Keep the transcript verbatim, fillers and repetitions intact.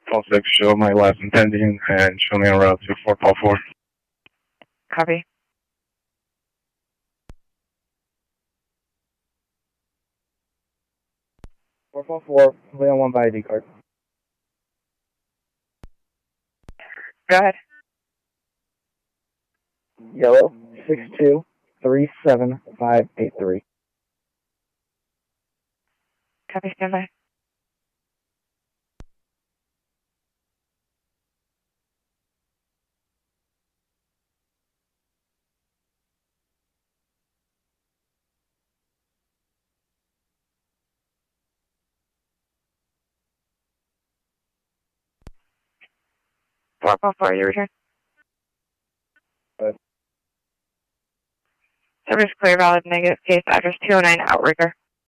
call six, show my last intending, and show me en route to four call four. Copy. four four four, Leon one by I D card. Go ahead. Yellow, six two three seven five eight three. Copy, stand by. four four four, your return. Good. Service clear, valid, negative case, address two oh nine Outrigger.